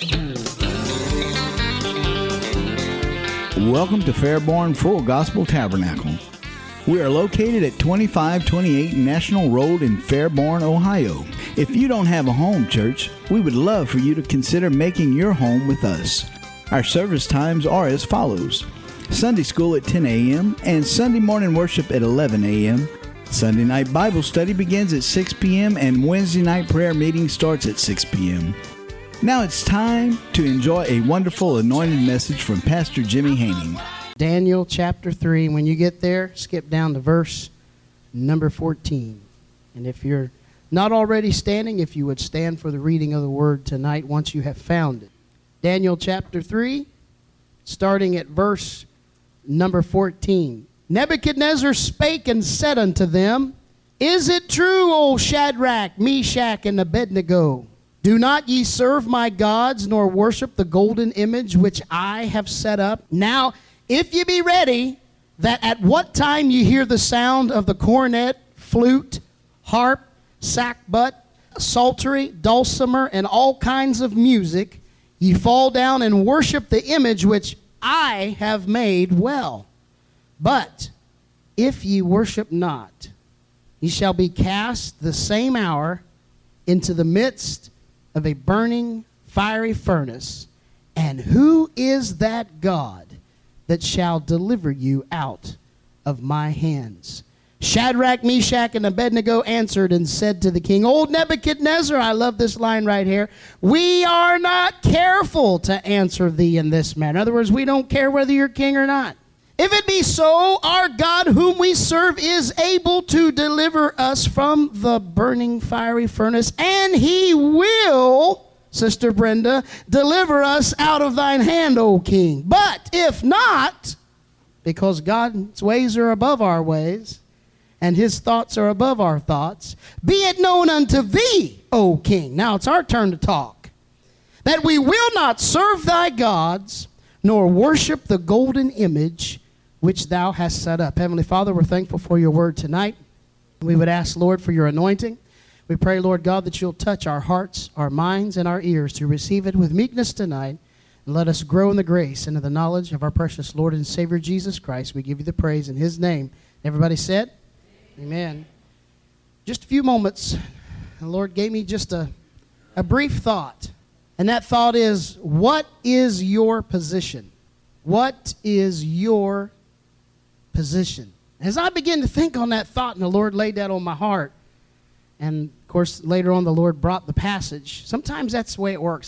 Welcome to Fairborn Full Gospel Tabernacle. We are located at 2528 National Road in Fairborn, Ohio. If you don't have a home church, we would love for you to consider making your home with us. Our service times are as follows: Sunday school at 10 a.m. and Sunday morning worship at 11 a.m. Sunday night Bible study begins at 6 p.m. and Wednesday night prayer meeting starts at 6 p.m. Now it's time to enjoy a wonderful anointed message from Pastor Jimmy Haining. Daniel chapter 3. When you get there, skip down to verse number 14. And if you're not already standing, if you would stand for the reading of the word tonight once you have found it. Daniel chapter 3, starting at verse number 14. Nebuchadnezzar spake and said unto them, Is it true, O Shadrach, Meshach, and Abednego? Do not ye serve my gods, nor worship the golden image which I have set up? Now, if ye be ready, that at what time ye hear the sound of the cornet, flute, harp, sackbut, psaltery, dulcimer, and all kinds of music, ye fall down and worship the image which I have made well. But if ye worship not, ye shall be cast the same hour into the midst of a burning fiery furnace. And who is that God that shall deliver you out of my hands? Shadrach, Meshach, and Abednego answered and said to the king, O Nebuchadnezzar, I love this line right here, we are not careful to answer thee in this manner. In other words, we don't care whether you're king or not. If it be so, our God whom we serve is able to deliver us from the burning fiery furnace, and he will, Sister Brenda, deliver us out of thine hand, O king. But if not, because God's ways are above our ways, and his thoughts are above our thoughts, be it known unto thee, O king. Now it's our turn to talk. That we will not serve thy gods, nor worship the golden image which thou hast set up. Heavenly Father, we're thankful for your word tonight. We would ask, Lord, for your anointing. We pray, Lord God, that you'll touch our hearts, our minds, and our ears to receive it with meekness tonight. And let us grow in the grace and in the knowledge of our precious Lord and Savior Jesus Christ. We give you the praise in his name. Everybody said? Amen. Just a few moments, the Lord gave me just a brief thought. And that thought is, what is your position? What is your position? As I began to think on that thought, and the Lord laid that on my heart, and of course later on the Lord brought the passage. Sometimes that's the way it works.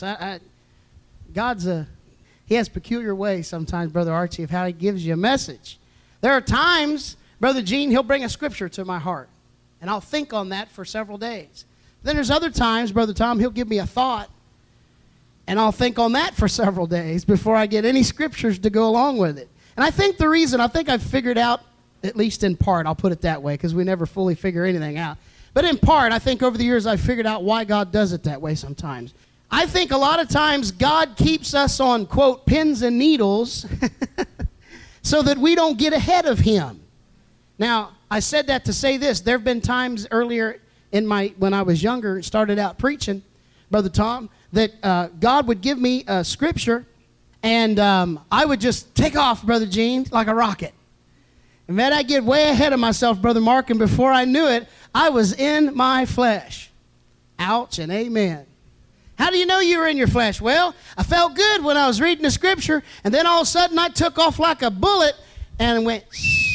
He has peculiar ways sometimes, Brother Archie, of how he gives you a message. There are times, Brother Gene, he'll bring a scripture to my heart, and I'll think on that for several days. Then there's other times, Brother Tom, he'll give me a thought, and I'll think on that for several days before I get any scriptures to go along with it. And I think I've figured out, at least in part, I'll put it that way, because we never fully figure anything out. But in part, I think over the years I've figured out why God does it that way sometimes. I think a lot of times God keeps us on, quote, pins and needles so that we don't get ahead of him. Now, I said that to say this. There have been times earlier when I was younger, started out preaching, Brother Tom, that God would give me a scripture, and I would just take off, Brother Gene, like a rocket. And man, I'd get way ahead of myself, Brother Mark, and before I knew it, I was in my flesh. Ouch and amen. How do you know you were in your flesh? Well, I felt good when I was reading the scripture, and then all of a sudden I took off like a bullet and went,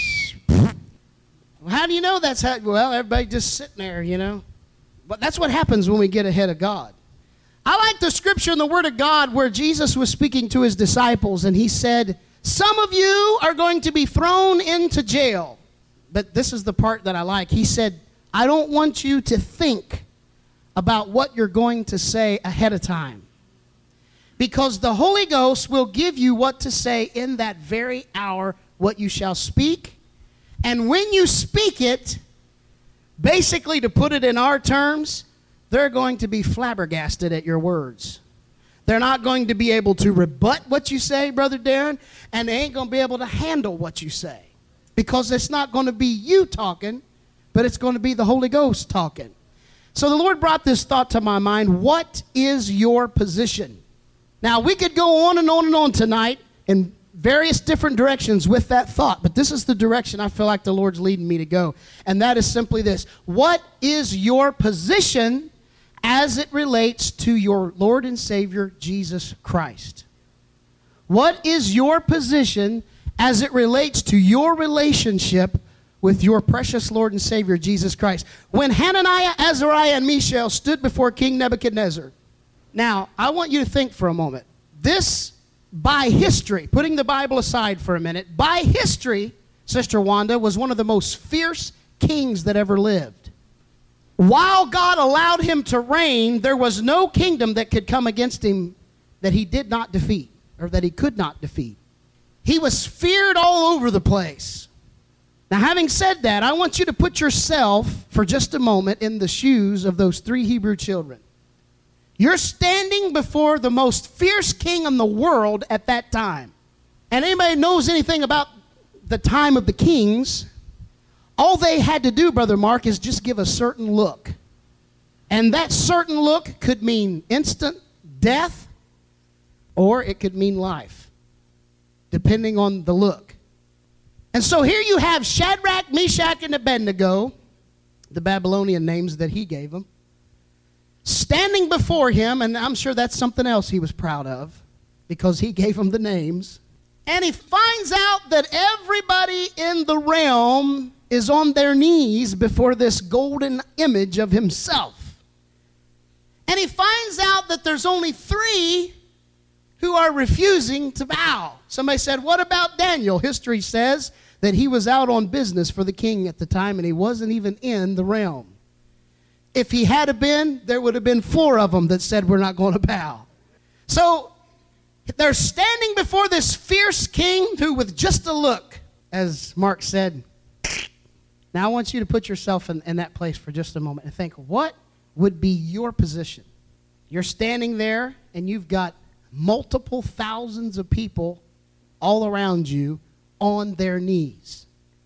how do you know that's how? Well, everybody just sitting there, you know. But that's what happens when we get ahead of God. I like the scripture in the Word of God where Jesus was speaking to his disciples, and he said, some of you are going to be thrown into jail. But this is the part that I like. He said, I don't want you to think about what you're going to say ahead of time, because the Holy Ghost will give you what to say in that very hour, what you shall speak. And when you speak it, basically, to put it in our terms, they're going to be flabbergasted at your words. They're not going to be able to rebut what you say, Brother Darren, and they ain't going to be able to handle what you say, because it's not going to be you talking, but it's going to be the Holy Ghost talking. So the Lord brought this thought to my mind. What is your position? Now, we could go on and on and on tonight in various different directions with that thought, but this is the direction I feel like the Lord's leading me to go, and that is simply this. What is your position as it relates to your Lord and Savior, Jesus Christ? What is your position as it relates to your relationship with your precious Lord and Savior, Jesus Christ? When Hananiah, Azariah, and Mishael stood before King Nebuchadnezzar. Now, I want you to think for a moment. This, by history, putting the Bible aside for a minute, by history, Sister Wanda, was one of the most fierce kings that ever lived. While God allowed him to reign, there was no kingdom that could come against him that he did not defeat, or that he could not defeat. He was feared all over the place. Now, having said that, I want you to put yourself for just a moment in the shoes of those 3 Hebrew children. You're standing before the most fierce king in the world at that time. And anybody knows anything about the time of the kings, all they had to do, Brother Mark, is just give a certain look. And that certain look could mean instant death, or it could mean life, depending on the look. And so here you have Shadrach, Meshach, and Abednego, the Babylonian names that he gave them, standing before him, and I'm sure that's something else he was proud of, because he gave them the names. And he finds out that everybody in the realm is on their knees before this golden image of himself. And he finds out that there's only 3 who are refusing to bow. Somebody said, what about Daniel? History says that he was out on business for the king at the time, and he wasn't even in the realm. If he had been, there would have been 4 of them that said, we're not going to bow. So they're standing before this fierce king who, with just a look, as Mark said, now I want you to put yourself in that place for just a moment and think, what would be your position? You're standing there and you've got multiple thousands of people all around you on their knees.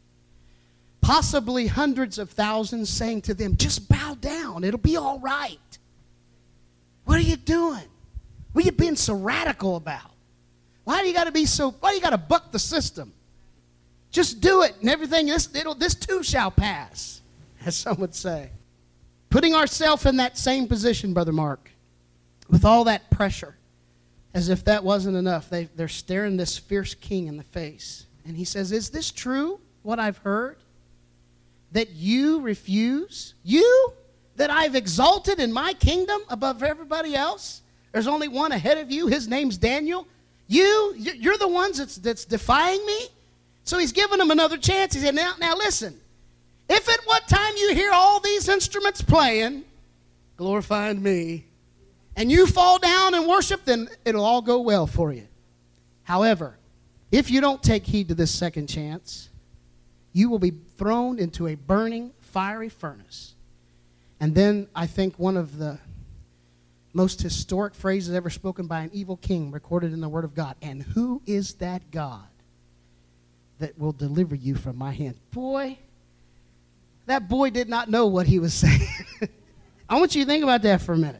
Possibly hundreds of thousands saying to them, just bow down, it'll be all right. What are you doing? What are you being so radical about? Why do you got to buck the system? Just do it, and everything, this too shall pass, as some would say. Putting ourselves in that same position, Brother Mark, with all that pressure, as if that wasn't enough. They're staring this fierce king in the face. And he says, is this true, what I've heard? That you refuse? You, that I've exalted in my kingdom above everybody else? There's only one ahead of you. His name's Daniel. You're the ones that's defying me? So he's giving them another chance. He said, now listen. If at what time you hear all these instruments playing, glorifying me, and you fall down and worship, then it'll all go well for you. However, if you don't take heed to this second chance, you will be thrown into a burning, fiery furnace. And then I think one of the most historic phrases ever spoken by an evil king recorded in the Word of God. And who is that God that will deliver you from my hand? Boy, that boy did not know what he was saying. I want you to think about that for a minute.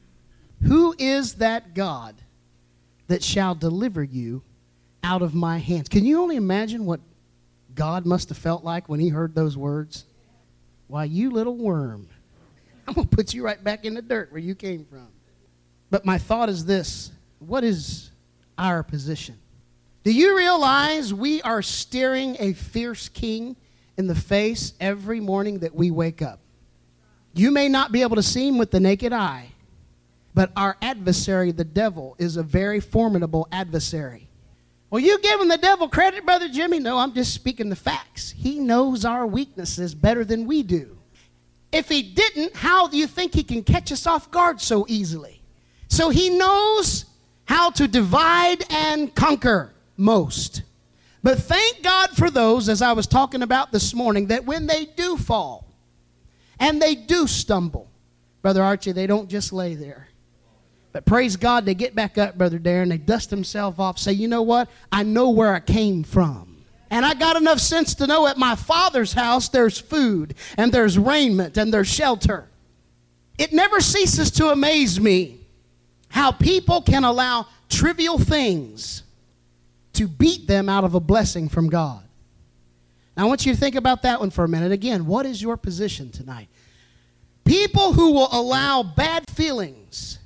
Who is that God that shall deliver you out of my hands? Can you only imagine what God must have felt like when he heard those words? Why, you little worm, I'm going to put you right back in the dirt where you came from. But my thought is this. What is our position? Do you realize we are staring a fierce king in the face every morning that we wake up? You may not be able to see him with the naked eye, but our adversary, the devil, is a very formidable adversary. Well, you giving the devil credit, Brother Jimmy? No, I'm just speaking the facts. He knows our weaknesses better than we do. If he didn't, how do you think he can catch us off guard so easily? So he knows how to divide and conquer most. But thank God for those, as I was talking about this morning, that when they do fall and they do stumble, Brother Archie, they don't just lay there. But praise God, they get back up, Brother Darren, they dust themselves off, say, you know what? I know where I came from. And I got enough sense to know at my Father's house there's food and there's raiment and there's shelter. It never ceases to amaze me How people can allow trivial things to beat them out of a blessing from God. Now, I want you to think about that one for a minute. Again, what is your position tonight? People who will allow bad feelings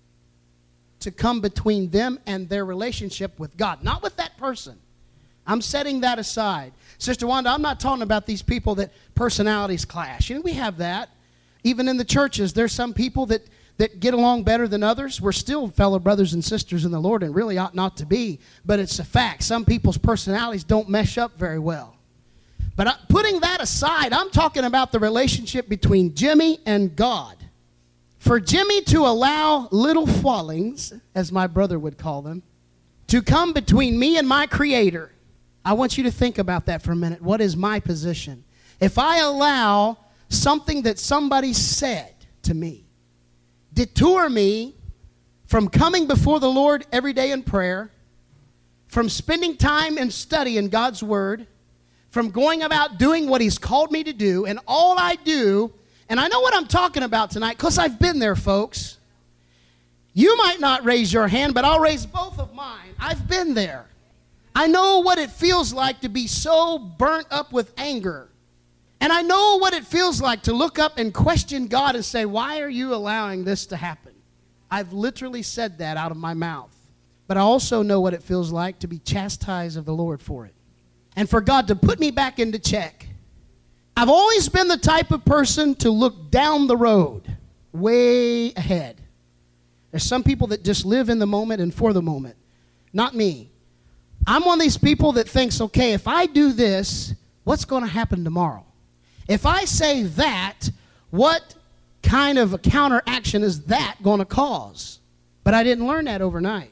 to come between them and their relationship with God, not with that person. I'm setting that aside. Sister Wanda, I'm not talking about these people that personalities clash. You know, we have that. Even in the churches, there's some people that get along better than others. We're still fellow brothers and sisters in the Lord and really ought not to be, but it's a fact. Some people's personalities don't mesh up very well. But putting that aside, I'm talking about the relationship between Jimmy and God. For Jimmy to allow little fallings, as my brother would call them, to come between me and my Creator, I want you to think about that for a minute. What is my position? If I allow something that somebody said to me detour me from coming before the Lord every day in prayer, from spending time in study in God's Word, from going about doing what He's called me to do, and all I do, and I know what I'm talking about tonight because I've been there, folks. You might not raise your hand, but I'll raise both of mine. I've been there. I know what it feels like to be so burnt up with anger. And I know what it feels like to look up and question God and say, why are you allowing this to happen? I've literally said that out of my mouth. But I also know what it feels like to be chastised of the Lord for it. And for God to put me back into check. I've always been the type of person to look down the road, way ahead. There's some people that just live in the moment and for the moment. Not me. I'm one of these people that thinks, okay, if I do this, what's going to happen tomorrow? If I say that, what kind of a counteraction is that going to cause? But I didn't learn that overnight.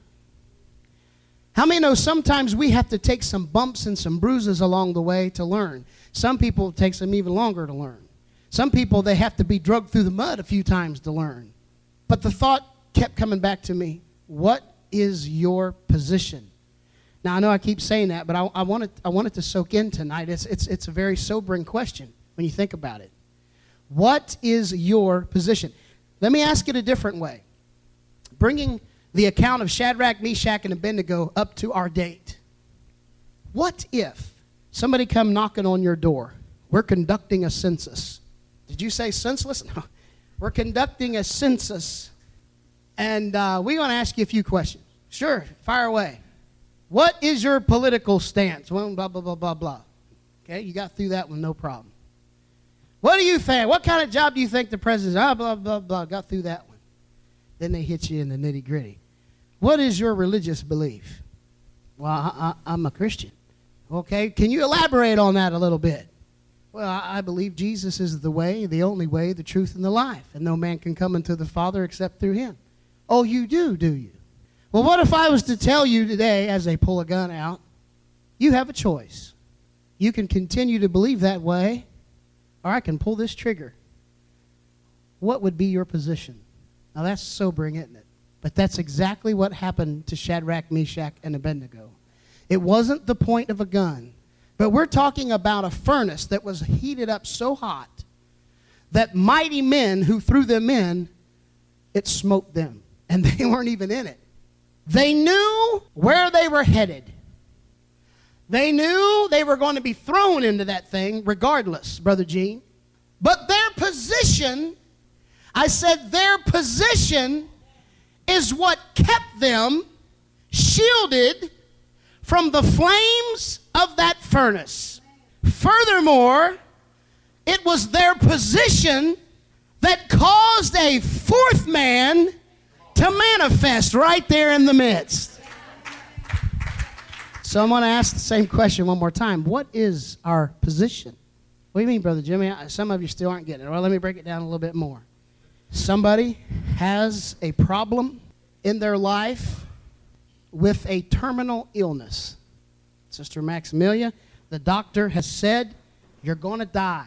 How many know sometimes we have to take some bumps and some bruises along the way to learn? Some people, it takes them even longer to learn. Some people, they have to be drugged through the mud a few times to learn. But the thought kept coming back to me, what is your position? Now, I know I keep saying that, but I want it to soak in tonight. It's a very sobering question when you think about it. What is your position? Let me ask it a different way. Bringing the account of Shadrach, Meshach, and Abednego up to our date. What if somebody come knocking on your door? We're conducting a census. Did you say senseless? No. We're conducting a census, and we're going to ask you a few questions. Sure, fire away. What is your political stance? Well, blah, blah, blah, blah, blah. Okay, you got through that one, no problem. What do you think? What kind of job do you think the president? Blah, blah, blah. Got through that one. Then they hit you in the nitty gritty. What is your religious belief? Well, I'm a Christian. Okay, can you elaborate on that a little bit? Well, I believe Jesus is the way, the only way, the truth, and the life. And no man can come unto the Father except through Him. Oh, you do you? Well, what if I was to tell you today, as they pull a gun out, you have a choice. You can continue to believe that way, or I can pull this trigger. What would be your position? Now, that's sobering, isn't it? But that's exactly what happened to Shadrach, Meshach, and Abednego. It wasn't the point of a gun, but we're talking about a furnace that was heated up so hot that mighty men who threw them in, it smoked them, and they weren't even in it. They knew where they were headed. They knew they were going to be thrown into that thing regardless, Brother Gene. But their position, I said their position is what kept them shielded from the flames of that furnace. Furthermore, it was their position that caused a fourth man to manifest right there in the midst. So I'm going to ask the same question one more time. What is our position? What do you mean, Brother Jimmy? Some of you still aren't getting it. Well, let me break it down a little bit more. Somebody has a problem in their life with a terminal illness. Sister Maximilia, the doctor has said, you're going to die.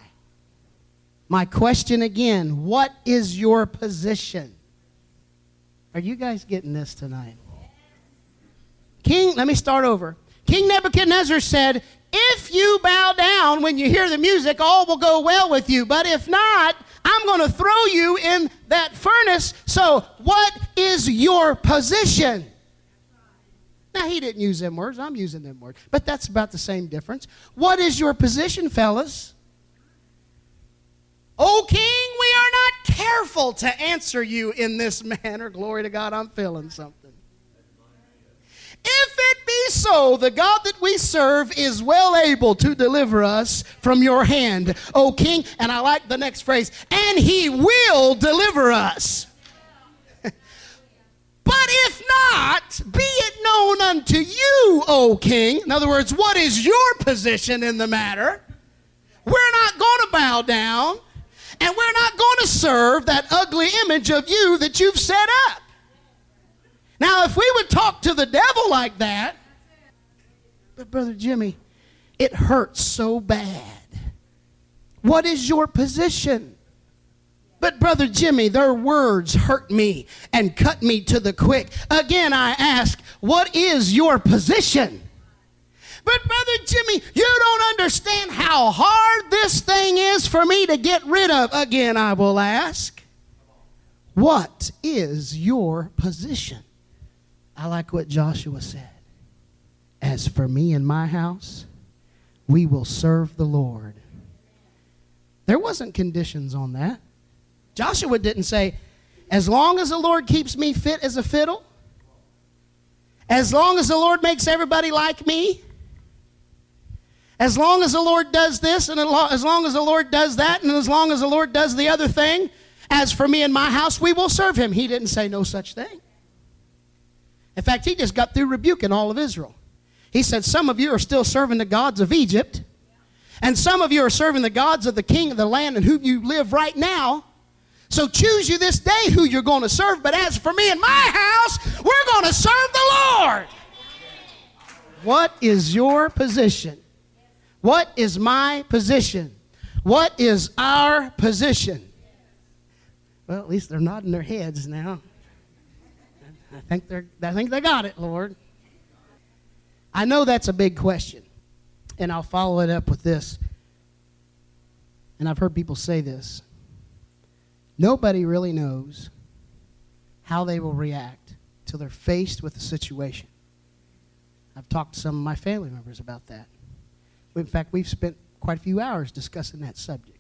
My question again, what is your position? Are you guys getting this tonight? Let me start over. King Nebuchadnezzar said, if you bow down when you hear the music, all will go well with you. But if not, I'm I'm going to throw you in that furnace. So what is your position? Now, he didn't use them words. I'm using them words. But that's about the same difference. What is your position, fellas? O king, we are not careful to answer you in this manner. Glory to God, I'm feeling something. If it be so, the God that we serve is well able to deliver us from your hand, O king. And I like the next phrase, and he will deliver us. But if not, be it known unto you, O king. In other words, what is your position in the matter? We're not going to bow down, and we're not going to serve that ugly image of you that you've set up. Now, if we would talk to the devil like that, but Brother Jimmy, it hurts so bad. What is your position? But Brother Jimmy, their words hurt me and cut me to the quick. Again, I ask, what is your position? But Brother Jimmy, you don't understand how hard this thing is for me to get rid of. Again, I will ask, what is your position? I like what Joshua said. As for me and my house, we will serve the Lord. There wasn't conditions on that. Joshua didn't say, as long as the Lord keeps me fit as a fiddle, as long as the Lord makes everybody like me, as long as the Lord does this, and as long as the Lord does that, and as long as the Lord does the other thing, as for me and my house, we will serve him. He didn't say no such thing. In fact, he just got through rebuking all of Israel. He said, some of you are still serving the gods of Egypt, and some of you are serving the gods of the king of the land in whom you live right now. So choose you this day who you're going to serve. But as for me and my house, we're going to serve the Lord. What is your position? What is my position? What is our position? Well, at least they're nodding their heads now. I think they got it, Lord. I know that's a big question, and I'll follow it up with this. And I've heard people say this. Nobody really knows how they will react till they're faced with a situation. I've talked to some of my family members about that. In fact, we've spent quite a few hours discussing that subject.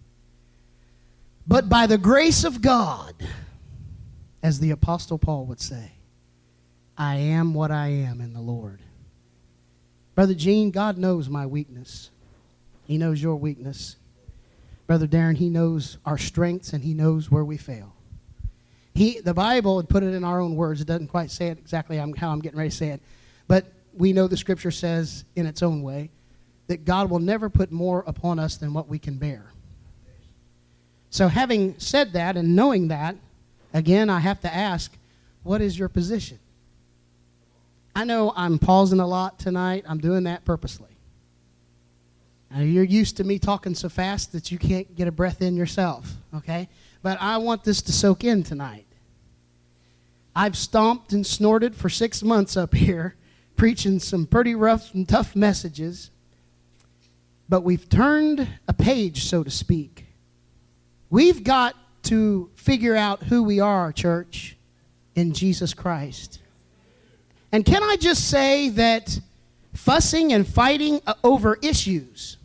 But by the grace of God, as the Apostle Paul would say, I am what I am in the Lord. Brother Gene, God knows my weakness. He knows your weakness. Brother Darren, he knows our strengths and he knows where we fail. The Bible, and put it in our own words, it doesn't quite say it exactly how I'm getting ready to say it, but we know the Scripture says in its own way that God will never put more upon us than what we can bear. So having said that and knowing that, again, I have to ask, what is your position? I know I'm pausing a lot tonight. I'm doing that purposely. Now, you're used to me talking so fast that you can't get a breath in yourself, okay? But I want this to soak in tonight. I've stomped and snorted for 6 months up here, preaching some pretty rough and tough messages. But we've turned a page, so to speak. We've got to figure out who we are, church, in Jesus Christ. And can I just say that fussing and fighting over issues,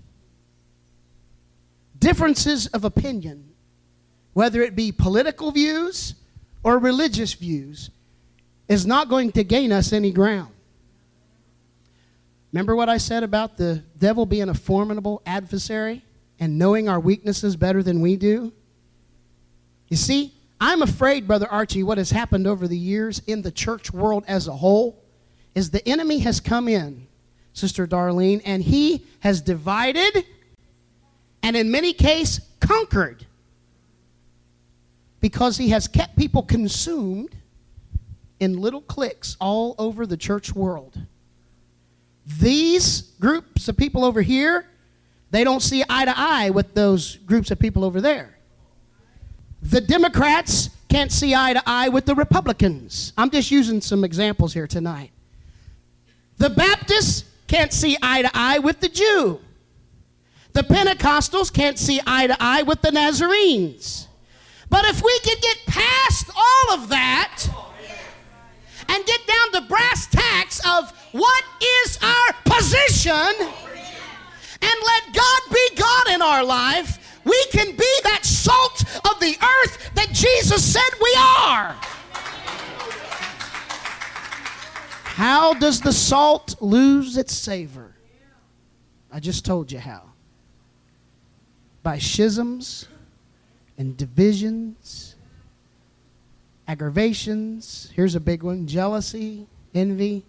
differences of opinion, whether it be political views or religious views, is not going to gain us any ground. Remember what I said about the devil being a formidable adversary and knowing our weaknesses better than we do? You see, I'm afraid, Brother Archie, what has happened over the years in the church world as a whole is the enemy has come in, Sister Darlene, and he has divided and in many cases conquered because he has kept people consumed in little cliques all over the church world. These groups of people over here, they don't see eye to eye with those groups of people over there. The Democrats can't see eye to eye with the Republicans. I'm just using some examples here tonight. The Baptists can't see eye to eye with the Jew. The Pentecostals can't see eye to eye with the Nazarenes. But if we could get past all of that and get down to brass tacks of what is our position and let God be God in our life, we can be that salt of the earth that Jesus said we are. How does the salt lose its savor? I just told you how. By schisms and divisions, aggravations. Here's a big one: jealousy, envy.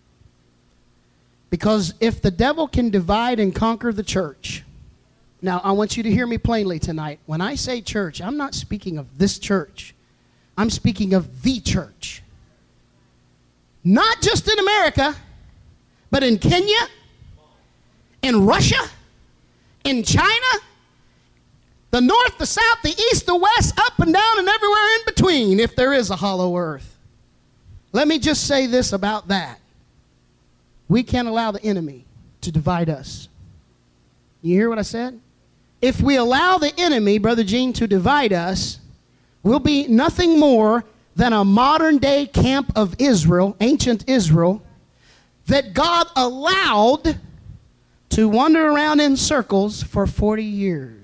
Because if the devil can divide and conquer the church, now I want you to hear me plainly tonight. When I say church, I'm not speaking of this church. I'm speaking of the church. Not just in America, but in Kenya, in Russia, in China, the north, the south, the east, the west, up and down and everywhere in between, if there is a hollow earth. Let me just say this about that. We can't allow the enemy to divide us. You hear what I said? If we allow the enemy, Brother Gene, to divide us, we'll be nothing more than a modern day camp of Israel, ancient Israel, that God allowed to wander around in circles for 40 years.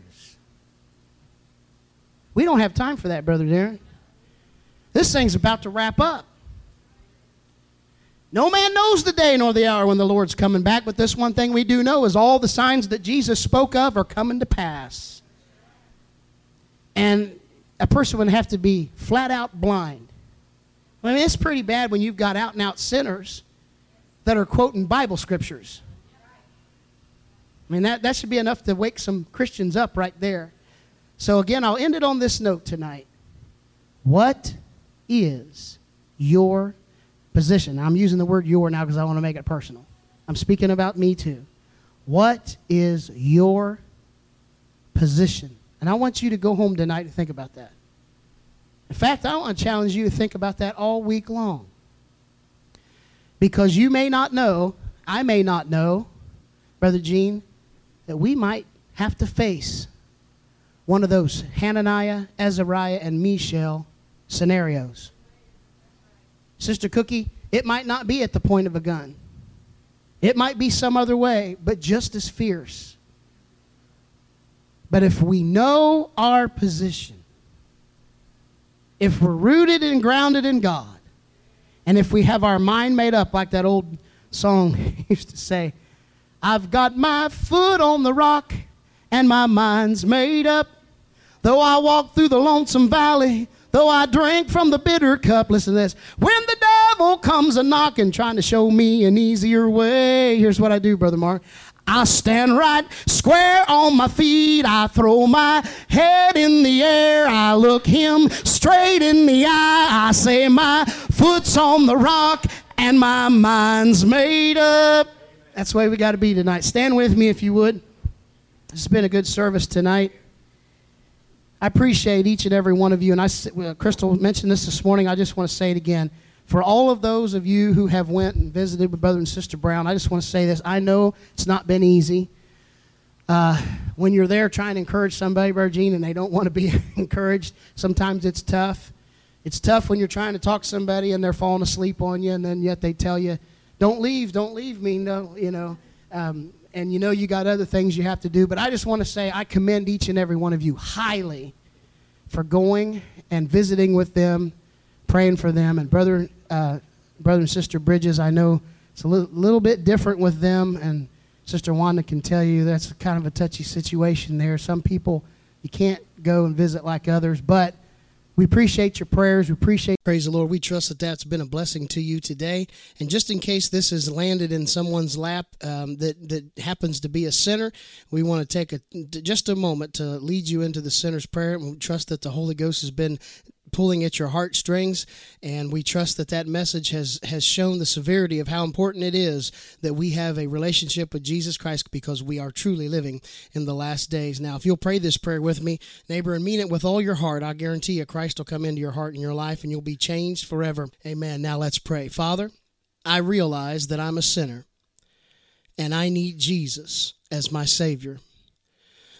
We don't have time for that, Brother Darren. This thing's about to wrap up. No man knows the day nor the hour when the Lord's coming back, but this one thing we do know is all the signs that Jesus spoke of are coming to pass. And a person would have to be flat out blind. I mean, it's pretty bad when you've got out and out sinners that are quoting Bible scriptures. I mean, that should be enough to wake some Christians up right there. So again, I'll end it on this note tonight. What is your position? I'm using the word your now because I want to make it personal. I'm speaking about me too. What is your position? And I want you to go home tonight and think about that. In fact, I want to challenge you to think about that all week long. Because you may not know, I may not know, Brother Gene, that we might have to face one of those Hananiah, Azariah, and Mishael scenarios. Sister Cookie, it might not be at the point of a gun. It might be some other way, but just as fierce. But if we know our position, if we're rooted and grounded in God, and if we have our mind made up like that old song used to say, I've got my foot on the rock and my mind's made up. Though I walk through the lonesome valley, though I drink from the bitter cup. Listen to this. When the devil comes a-knocking, trying to show me an easier way, here's what I do, Brother Mark. I stand right square on my feet. I throw my head in the air. I look him straight in the eye. I say my foot's on the rock and my mind's made up. That's the way we got to be tonight. Stand with me if you would. This has been a good service tonight. I appreciate each and every one of you. And Crystal mentioned this morning. I just want to say it again. For all of those of you who have went and visited with Brother and Sister Brown, I just want to say this. I know it's not been easy. When you're there trying to encourage somebody, Brother Gene, and they don't want to be encouraged, sometimes it's tough. It's tough when you're trying to talk to somebody and they're falling asleep on you, and then yet they tell you, don't leave me, no, you know. And you know you got other things you have to do. But I just want to say I commend each and every one of you highly for going and visiting with them, praying for them. And Brother and Sister Bridges, I know it's a little bit different with them. And Sister Wanda can tell you that's kind of a touchy situation there. Some people, you can't go and visit like others. But we appreciate your prayers. We appreciate. Praise the Lord. We trust that that's been a blessing to you today. And just in case this has landed in someone's lap that happens to be a sinner, we want to take just a moment to lead you into the sinner's prayer. And we trust that the Holy Ghost has been pulling at your heartstrings, and we trust that that message has shown the severity of how important it is that we have a relationship with Jesus Christ, because we are truly living in the last days. Now, if you'll pray this prayer with me, neighbor, and mean it with all your heart, I guarantee you Christ will come into your heart and your life, and you'll be changed forever. Amen. Now let's pray. Father, I realize that I'm a sinner, and I need Jesus as my Savior.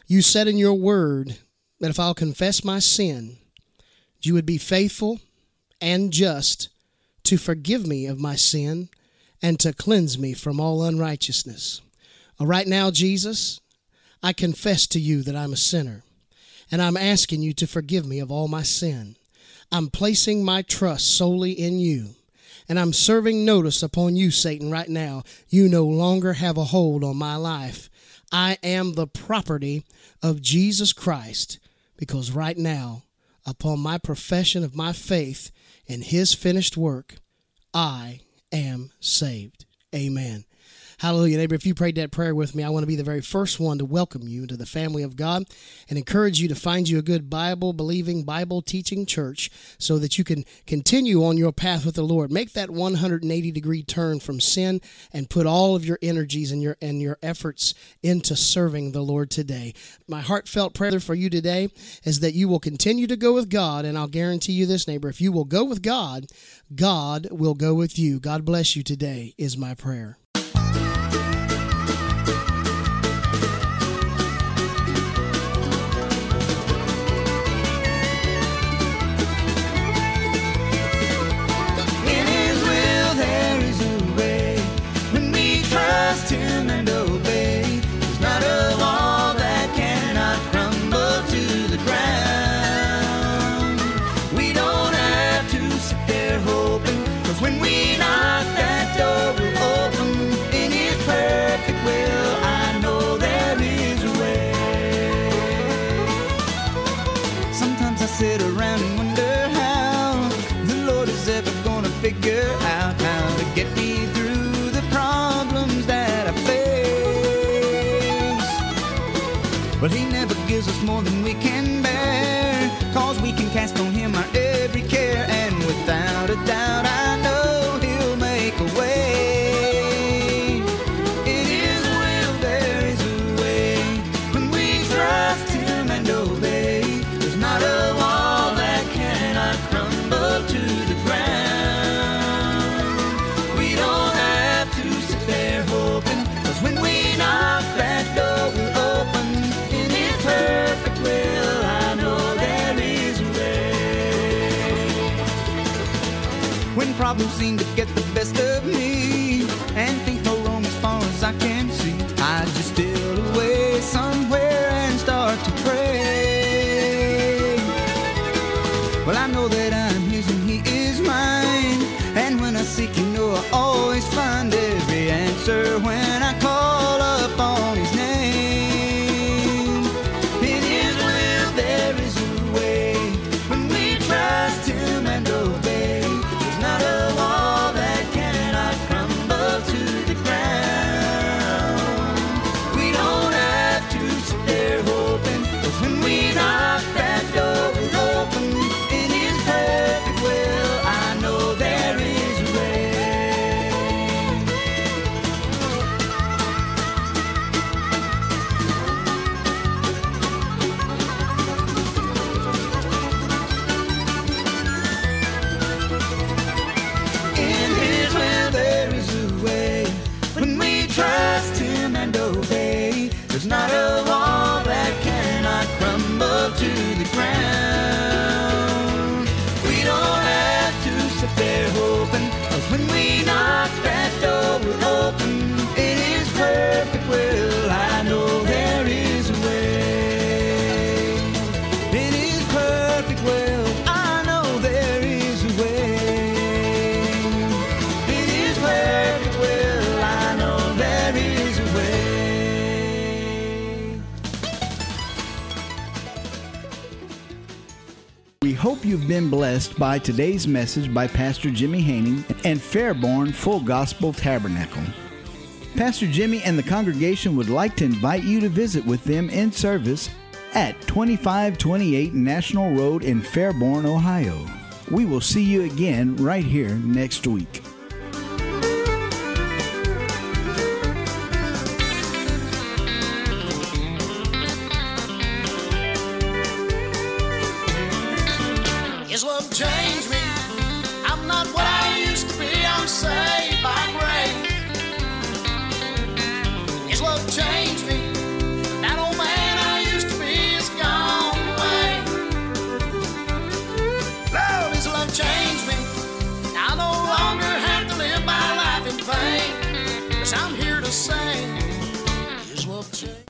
You said in your word that if I'll confess my sin, you would be faithful and just to forgive me of my sin and to cleanse me from all unrighteousness. Right now, Jesus, I confess to you that I'm a sinner, and I'm asking you to forgive me of all my sin. I'm placing my trust solely in you, and I'm serving notice upon you, Satan, right now. You no longer have a hold on my life. I am the property of Jesus Christ, because right now, upon my profession of my faith in his finished work, I am saved. Amen. Hallelujah. Neighbor, if you prayed that prayer with me, I want to be the very first one to welcome you into the family of God and encourage you to find you a good Bible-believing, Bible-teaching church so that you can continue on your path with the Lord. Make that 180-degree turn from sin and put all of your energies and your efforts into serving the Lord today. My heartfelt prayer for you today is that you will continue to go with God, and I'll guarantee you this, neighbor, if you will go with God, God will go with you. God bless you today is my prayer. Trust him and obey. There's not a wall that cannot crumble to the ground. We don't have to sit there hoping, 'cause when we knock, that door will open. In his perfect will, I know there is a way. Sometimes I sit around and wonder how the Lord is ever gonna figure out how to get me through the problems that I face. But he never gives us more than we can bear, 'cause we can cast on him our every care, and without a doubt I know he'll make a way. In his will there is a way. When we trust him and obey, there's not a wall that cannot crumble to the ground. We don't have to sit there hoping, 'cause when we knock, that door will open. In his perfect will, I know there is a way. When problems seem to get the best of me and think no room as far as I can see, I just steal away somewhere and start to pray. Well, I know that I'm his and he is mine, and when I seek, you know I always find every answer when I call upon his name. In his will there is a way. When we trust him and obey, there's not a wall that cannot crumble to the ground. We don't have to sit there hoping, 'cause when we knock, that door will open. In his perfect will, I know there is a way. In his will there is a way. When we trust him and obey, there's not a wall that cannot crumble to the ground. We don't have to sit there hoping, 'cause when we knock, that door will open. In his perfect will, I know there is a way. In his perfect will, I know there is a way. In his perfect will, I know there is a way. We hope you've been blessed by today's message by Pastor Jimmy Haining and Fairborn Full Gospel Tabernacle. Pastor Jimmy and the congregation would like to invite you to visit with them in service at 2528 National Road in Fairborn, Ohio. We will see you again right here next week. His love changed me. I'm not what I used to be. I'm saved by grace. His love changed me. That old man I used 'cause I'm here to say